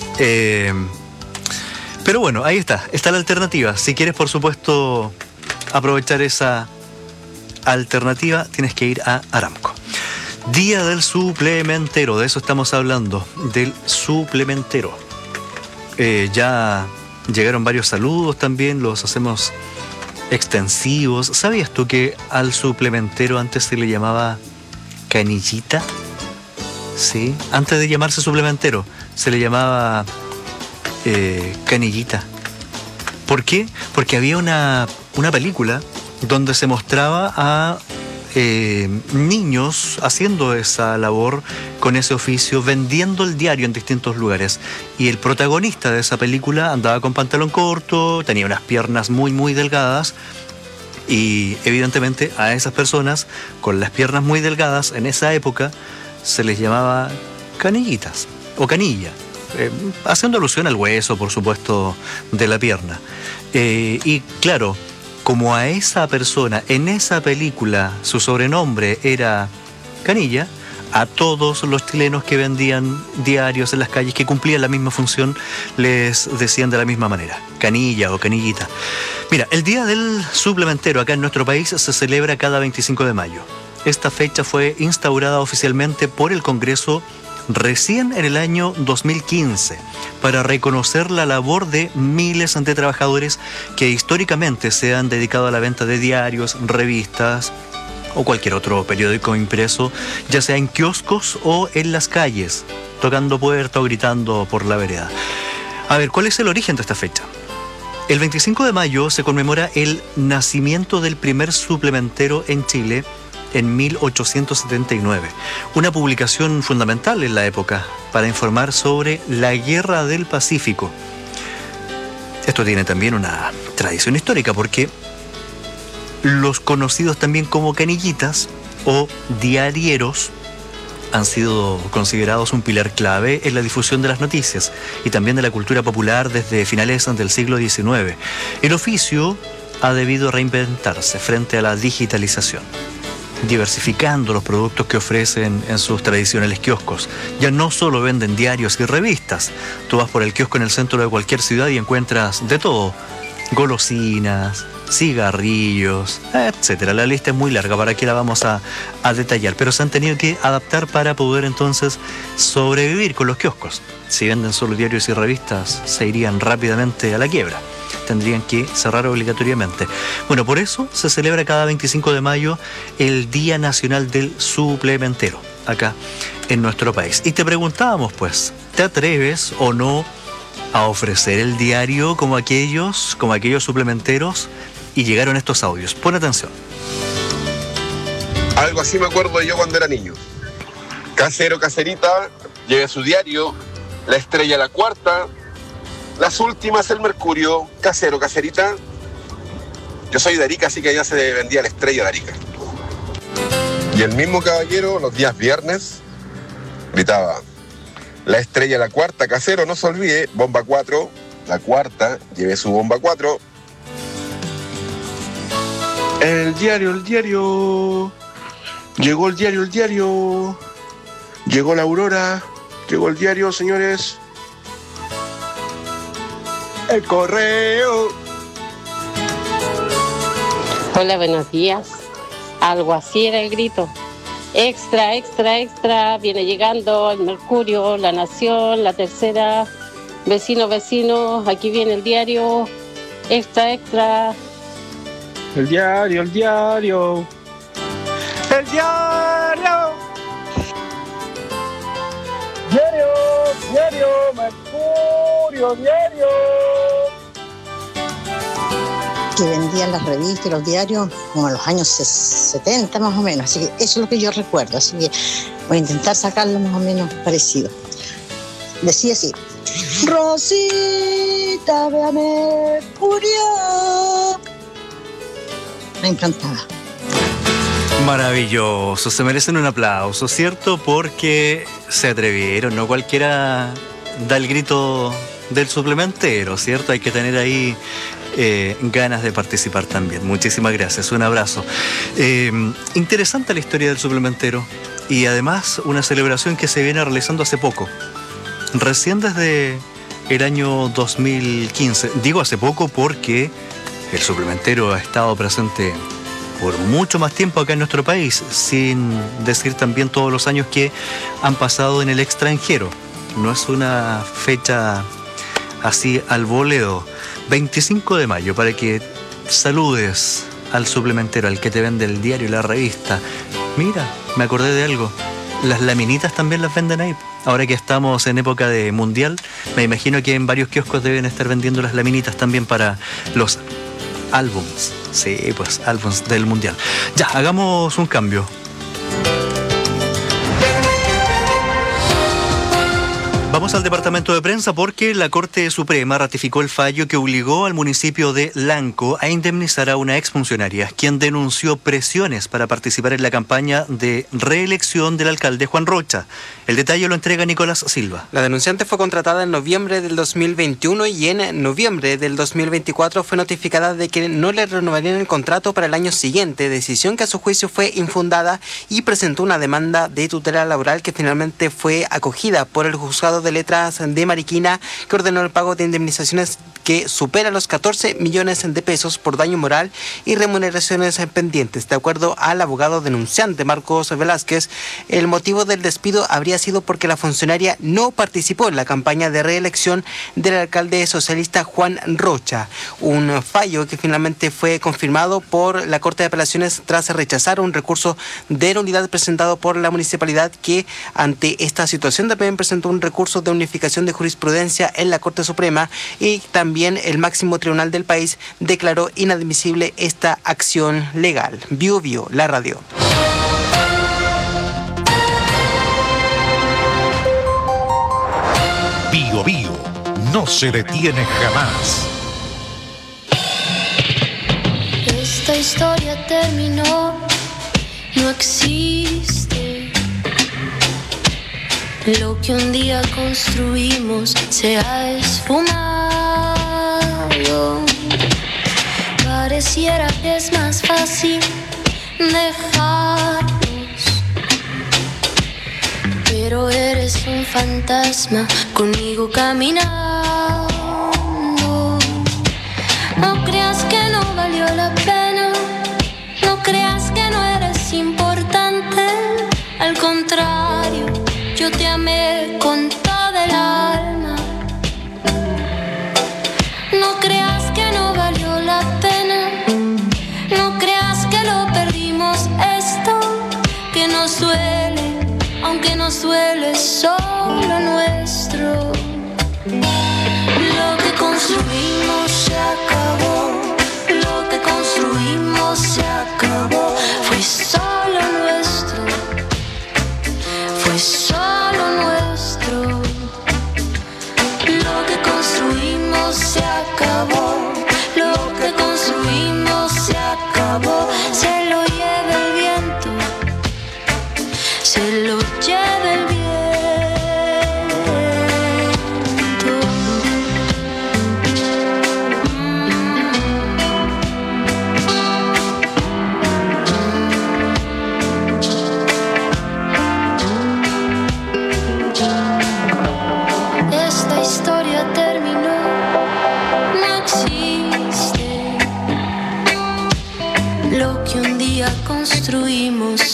Pero bueno, ahí está la alternativa. Si quieres, por supuesto, aprovechar esa alternativa, tienes que ir a Aramco. Día del suplementero, de eso estamos hablando, del suplementero. Ya llegaron varios saludos también, los hacemos extensivos. ¿Sabías tú que al suplementero antes se le llamaba canillita? Sí, antes de llamarse suplementero se le llamaba canillita. ¿Por qué? Porque había una película donde se mostraba a niños haciendo esa labor con ese oficio, vendiendo el diario en distintos lugares. Y el protagonista de esa película andaba con pantalón corto, tenía unas piernas muy, muy delgadas. Y evidentemente a esas personas con las piernas muy delgadas en esa época se les llamaba canillitas o canilla, haciendo alusión al hueso, por supuesto, de la pierna. Y claro, como a esa persona en esa película su sobrenombre era Canilla, a todos los chilenos que vendían diarios en las calles que cumplían la misma función les decían de la misma manera, canilla o canillita. Mira, el Día del Suplementero acá en nuestro país se celebra cada 25 de mayo. Esta fecha fue instaurada oficialmente por el Congreso recién en el año 2015 para reconocer la labor de miles de trabajadores que históricamente se han dedicado a la venta de diarios, revistas o cualquier otro periódico impreso, ya sea en kioscos o en las calles, tocando puerta o gritando por la vereda. A ver, ¿cuál es el origen de esta fecha? El 25 de mayo se conmemora el nacimiento del primer suplementero en Chile en 1879, una publicación fundamental en la época para informar sobre la Guerra del Pacífico. Esto tiene también una tradición histórica porque los conocidos también como canillitas o diarieros han sido considerados un pilar clave en la difusión de las noticias y también de la cultura popular desde finales del siglo XIX. El oficio ha debido reinventarse frente a la digitalización, diversificando los productos que ofrecen en sus tradicionales kioscos. Ya no solo venden diarios y revistas. Tú vas por el kiosco en el centro de cualquier ciudad y encuentras de todo: golosinas, cigarrillos, etcétera. La lista es muy larga, para que la vamos a detallar, pero se han tenido que adaptar para poder entonces sobrevivir con los kioscos. Si venden solo diarios y revistas, se irían rápidamente a la quiebra. Tendrían que cerrar obligatoriamente. Bueno, por eso se celebra cada 25 de mayo el Día Nacional del Suplementero, acá en nuestro país. Y te preguntábamos, pues, ¿te atreves o no a ofrecer el diario como aquellos suplementeros? Y llegaron estos audios. Pon atención. Algo así me acuerdo yo cuando era niño. Casero, caserita, lleve su diario, La Estrella, La Cuarta, Las Últimas, El Mercurio, casero, caserita. Yo soy de Arica, así que allá se vendía La Estrella de Arica. Y el mismo caballero, los días viernes, gritaba: La Estrella, La Cuarta, casero, no se olvide, bomba 4, La Cuarta, lleve su bomba 4. El diario, llegó el diario, llegó la aurora, llegó el diario, señores. El correo. Hola, buenos días. Algo así era el grito. Extra, extra, extra. Viene llegando el Mercurio, La Nación, La Tercera. Vecinos, vecinos, aquí viene el diario. Extra, extra. El diario, el diario. El diario. Diario, diario, Mercurio, diario. Que vendían las revistas y los diarios como en los años 70 más o menos, así que eso es lo que yo recuerdo, así que voy a intentar sacarlo más o menos parecido. Decía así: Rosita, ve a Mercurio. Me encantaba. Maravilloso, se merecen un aplauso, ¿cierto? Porque se atrevieron, no cualquiera da el grito del suplementero, ¿cierto? Hay que tener ahí ganas de participar también. Muchísimas gracias, un abrazo. Interesante la historia del suplementero y además una celebración que se viene realizando hace poco, recién desde el año 2015. Digo hace poco porque el suplementero ha estado presente por mucho más tiempo acá en nuestro país, sin decir también todos los años que han pasado en el extranjero. No es una fecha así al voleo. 25 de mayo, para que saludes al suplementero, al que te vende el diario y la revista. Mira, me acordé de algo. Las laminitas también las venden ahí. Ahora que estamos en época de mundial, me imagino que en varios kioscos deben estar vendiendo las laminitas también para los álbums. Sí, pues álbums del mundial. Ya, hagamos un cambio. Vamos al departamento de prensa porque la Corte Suprema ratificó el fallo que obligó al municipio de Lanco a indemnizar a una exfuncionaria, quien denunció presiones para participar en la campaña de reelección del alcalde Juan Rocha. El detalle lo entrega Nicolás Silva. La denunciante fue contratada en noviembre del 2021 y en noviembre del 2024 fue notificada de que no le renovarían el contrato para el año siguiente, decisión que a su juicio fue infundada, y presentó una demanda de tutela laboral que finalmente fue acogida por el juzgado de letras de Mariquina, que ordenó el pago de indemnizaciones que supera los 14 millones de pesos por daño moral y remuneraciones pendientes. De acuerdo al abogado denunciante Marcos Velázquez, el motivo del despido habría sido porque la funcionaria no participó en la campaña de reelección del alcalde socialista Juan Rocha, un fallo que finalmente fue confirmado por la Corte de Apelaciones tras rechazar un recurso de nulidad presentado por la municipalidad, que ante esta situación también presentó un recurso de unificación de jurisprudencia en la Corte Suprema, y también el máximo tribunal del país declaró inadmisible esta acción legal. Bio Bio, la radio. Bio Bio no se detiene jamás. Esta historia terminó, no existe. Lo que un día construimos se ha esfumado. Pareciera que es más fácil dejarnos, pero eres un fantasma conmigo caminando. No creas que no valió la pena, no creas que no eres importante. Al contrario, yo te amé con toda el alma. No creas que no valió la pena, no creas que lo perdimos esto, que nos duele, aunque nos duele solo nuestro. Lo que construimos se acabó, lo que construimos se acabó. Fue solo nuestro, fue solo nuestro. Lo que construimos se acabó, lo que construimos se acabó. Se lo lleva el viento, se lo lleva el viento. Esta historia terminó, no existe.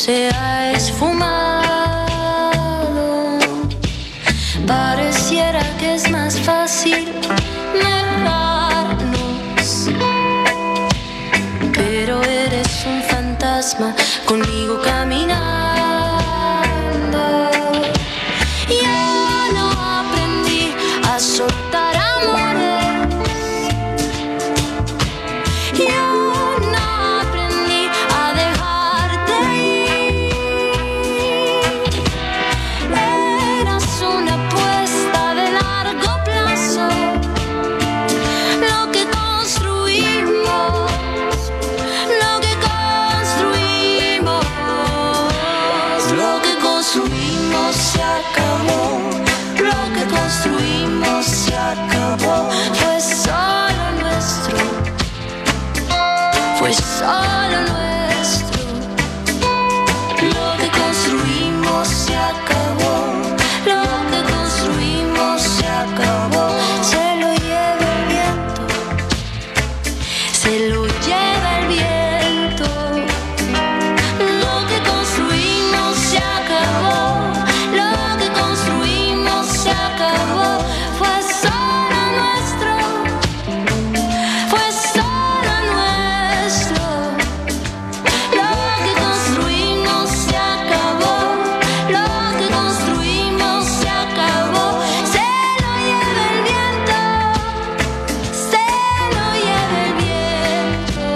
se ha esfumado. Pareciera que es más fácil dejarnos, pero eres un fantasma conmigo caminando. Yo no aprendí a soltar amores. Yo no aprendí a dejarte ir. Eras una apuesta de largo plazo. Lo que construimos, lo que construimos, lo que construimos se acabó. Lo que construimos se acabó. Fue solo nuestro. Fue solo nuestro. Lo que construimos se acabó. Lo que construimos se acabó. Se lo lleva el viento. Se lo lleva el viento. Lo que construimos se acabó. Lo que construimos se acabó. Fue solo nuestro. Fue solo nuestro. Lo que construimos se acabó. Lo que construimos se acabó. Se lo lleva el viento. Se lo lleva el viento.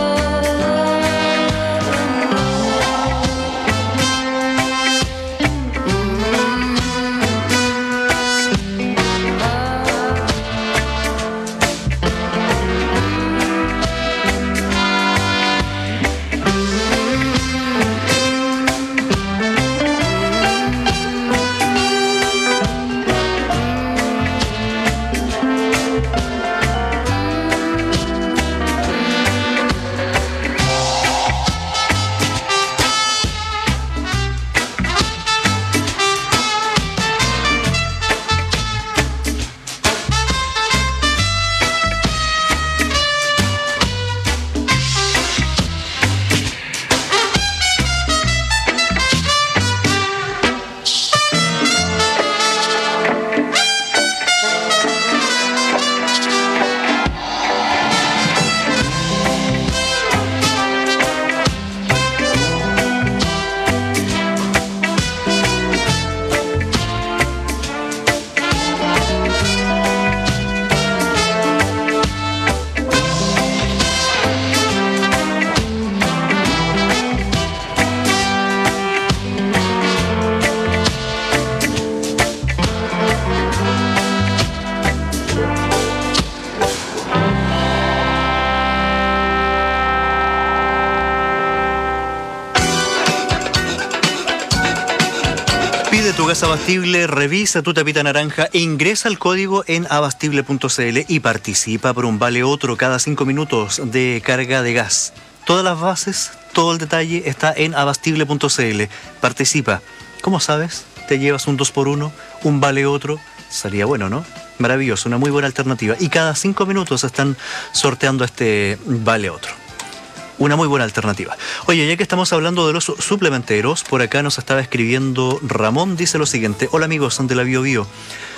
Pide tu gas Abastible, revisa tu tapita naranja e ingresa el código en abastible.cl y participa por un vale otro cada 5 minutos de carga de gas. Todas las bases, todo el detalle está en abastible.cl. Participa. ¿Cómo sabes? Te llevas un 2x1, un vale otro. Sería bueno, ¿no? Maravilloso, una muy buena alternativa. Y cada 5 minutos están sorteando este vale otro. Una muy buena alternativa. Oye, ya que estamos hablando de los suplementeros, por acá nos estaba escribiendo Ramón, dice lo siguiente. Hola amigos, son de la Bio Bio.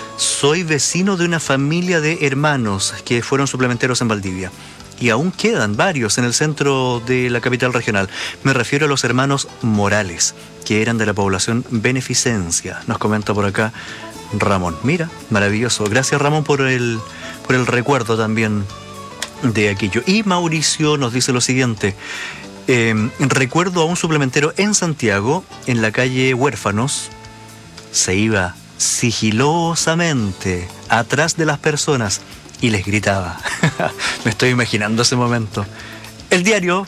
Soy vecino de una familia de hermanos que fueron suplementeros en Valdivia. Y aún quedan varios en el centro de la capital regional. Me refiero a los hermanos Morales, que eran de la población Beneficencia. Nos comenta por acá Ramón. Mira, maravilloso. Gracias Ramón por el recuerdo también de aquello. Y Mauricio nos dice lo siguiente. Recuerdo a un suplementero en Santiago, en la calle Huérfanos. Se iba sigilosamente atrás de las personas y les gritaba. Me estoy imaginando ese momento. El diario.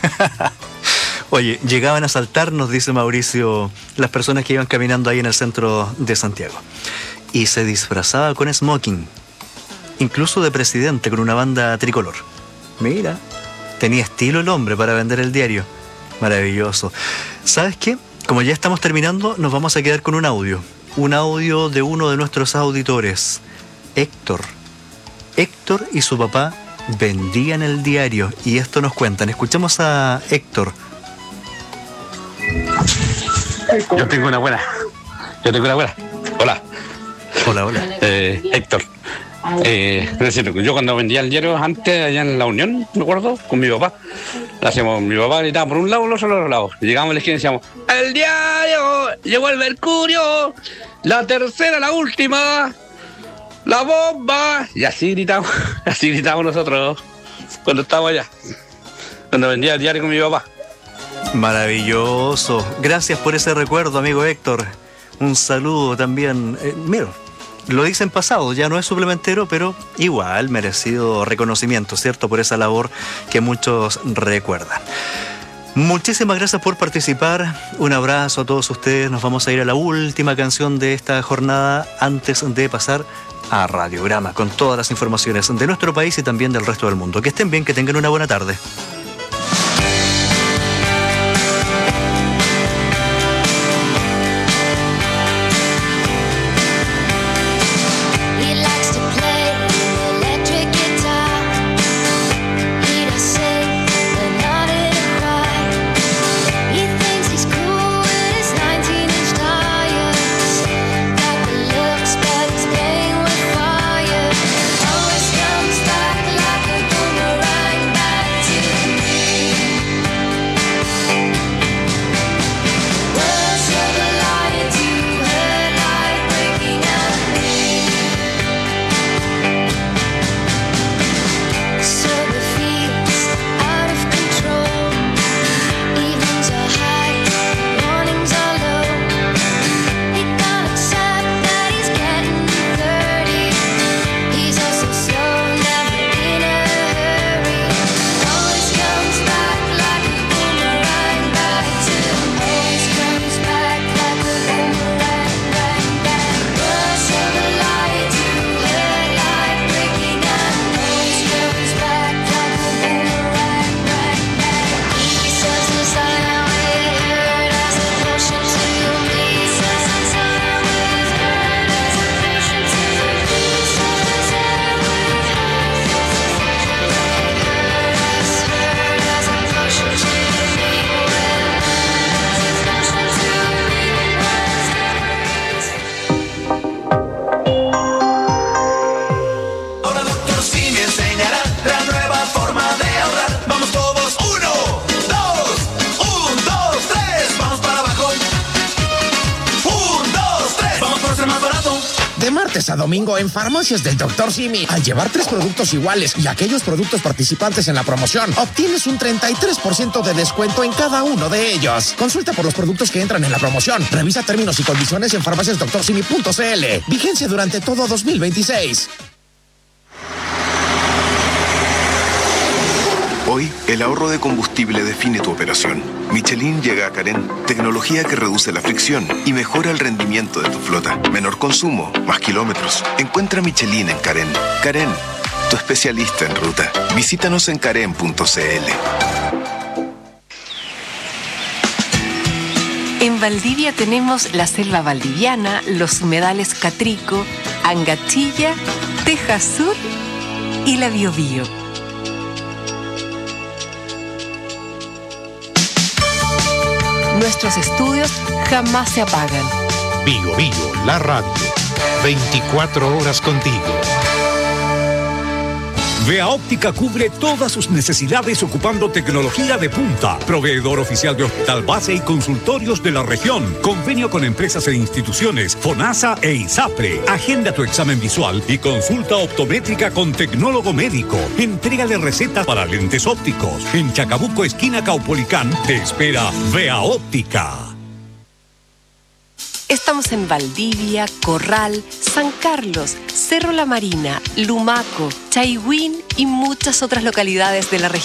Oye, llegaban a asaltarnos, dice Mauricio, las personas que iban caminando ahí en el centro de Santiago. Y se disfrazaba con smoking, incluso de presidente, con una banda tricolor. Mira, tenía estilo el hombre para vender el diario. Maravilloso. ¿Sabes qué? Como ya estamos terminando, nos vamos a quedar con un audio. Un audio de uno de nuestros auditores, Héctor. Héctor y su papá vendían el diario y esto nos cuentan. Escuchemos a Héctor. Yo tengo una buena. Hola. Héctor. Yo cuando vendía el diario antes allá en La Unión, me acuerdo, con mi papá, mi papá gritaba por un lado, los otros lados. Llegábamos a la esquina y decíamos: el diario, llegó el Mercurio, la tercera, la última, la bomba. Y así gritábamos nosotros cuando estábamos allá, cuando vendía el diario con mi papá. Maravilloso. Gracias por ese recuerdo, amigo Héctor. Un saludo también. Mira, lo dice en pasado, ya no es suplementero, pero igual merecido reconocimiento, ¿cierto? Por esa labor que muchos recuerdan. Muchísimas gracias por participar. Un abrazo a todos ustedes. Nos vamos a ir a la última canción de esta jornada antes de pasar a Radiograma con todas las informaciones de nuestro país y también del resto del mundo. Que estén bien, que tengan una buena tarde. A domingo en Farmacias del Dr. Simi. Al llevar 3 productos iguales y aquellos productos participantes en la promoción, obtienes un 33% de descuento en cada uno de ellos. Consulta por los productos que entran en la promoción. Revisa términos y condiciones en farmaciasdoctorsimi.cl. Vigencia durante todo 2026. Hoy, el ahorro de combustible define tu operación. Michelin llega a Carén, tecnología que reduce la fricción y mejora el rendimiento de tu flota. Menor consumo, más kilómetros. Encuentra Michelin en Carén. Carén, tu especialista en ruta. Visítanos en carén.cl. En Valdivia tenemos la selva valdiviana, los humedales Catrico, Angachilla, Teja Sur y la Biobío. Nuestros estudios jamás se apagan. Bio Bio, la radio. 24 horas contigo. Vea Óptica cubre todas sus necesidades ocupando tecnología de punta. Proveedor oficial de hospital base y consultorios de la región. Convenio con empresas e instituciones, FONASA e ISAPRE. Agenda tu examen visual y consulta optométrica con tecnólogo médico. Entrega de recetas para lentes ópticos. En Chacabuco, esquina Caupolicán, te espera Vea Óptica. Estamos en Valdivia, Corral, San Carlos, Cerro La Marina, Lumaco, Chaihuín y muchas otras localidades de la región.